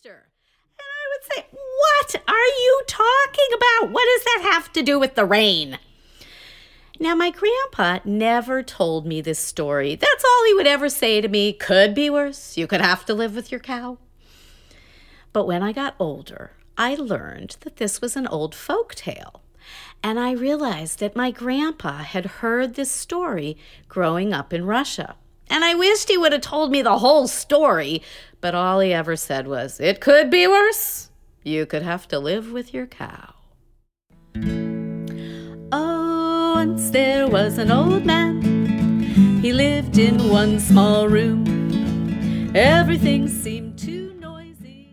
disaster. And I would say, what are you talking about? What does that have to do with the rain? Now, my grandpa never told me this story. That's all he would ever say to me. Could be worse. You could have to live with your cow. But when I got older, I learned that this was an old folk tale. And I realized that my grandpa had heard this story growing up in Russia. And I wished he would have told me the whole story, but all he ever said was, it could be worse. You could have to live with your cow. Oh, once there was an old man. He lived in one small room. Everything